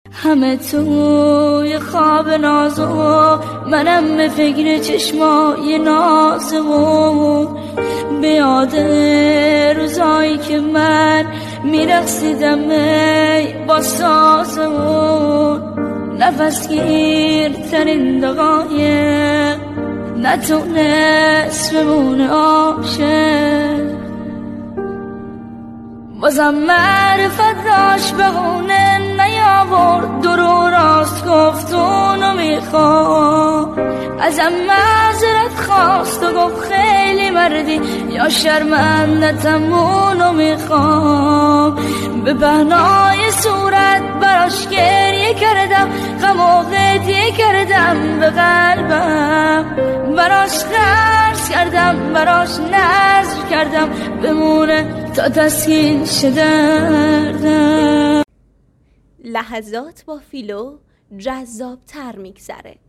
همه توی خواب نازو، منم به فکر چشمای نازمون، به یاد روزایی که من میرقصیدم با سازمون، نفس گیرترین دقایق نتونست بمونه عاشق، بازم معرفت داشت بهونه نیاورد، درو راست گفت اونو میخوام، ازم معذرت خواست و گفت خیلی مردی یا شرمندتم اونو میخوام، به بهنای صورت براش گریه کردم، غم و قضیه کردم به قلبم، براش قرض کردم، براش نذر کردم بمونه تا تسکین شه دردم. لحظات با فیلو جذاب تر میگذره.